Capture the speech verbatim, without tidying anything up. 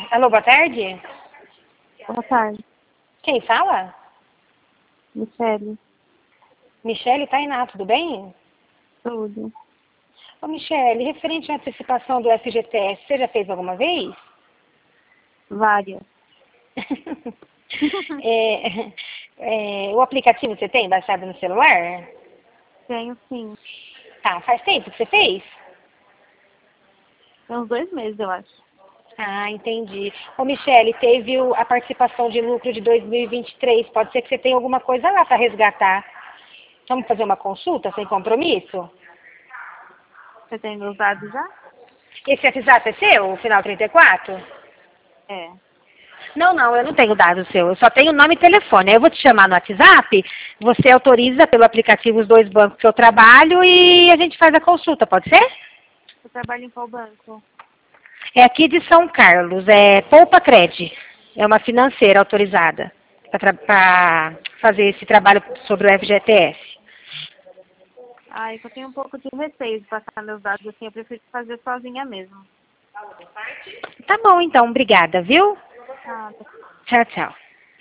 Alô, boa tarde. Boa tarde. Quem fala? Michele. Michele Tainá, tudo bem? Tudo. Ô, Michele, referente à antecipação do F G T S, você já fez alguma vez? Várias. é, é, o aplicativo você tem baixado no celular? Tenho sim. Tá, faz tempo que você fez? Tem uns dois meses, eu acho. Ah, entendi. Ô, Michele, teve o- a participação de lucro de dois mil e vinte e três. Pode ser que você tenha alguma coisa lá para resgatar. Vamos fazer uma consulta sem compromisso? Você tem meus dados já? Esse WhatsApp é seu, o final trinta e quatro? É. Não, não, eu não tenho dado seu. Eu só tenho nome e telefone. Aí eu vou te chamar no WhatsApp, você autoriza pelo aplicativo os dois bancos que eu trabalho e a gente faz a consulta, pode ser? Você trabalha em qual banco? É aqui de São Carlos, é Poupa Cred. É uma financeira autorizada para fazer esse trabalho sobre o F G T S. Ah, eu tenho um pouco de receio de passar meus dados assim. Eu prefiro fazer sozinha mesmo. Tá bom, então. Obrigada, viu? Ah, tá. Tchau, tchau.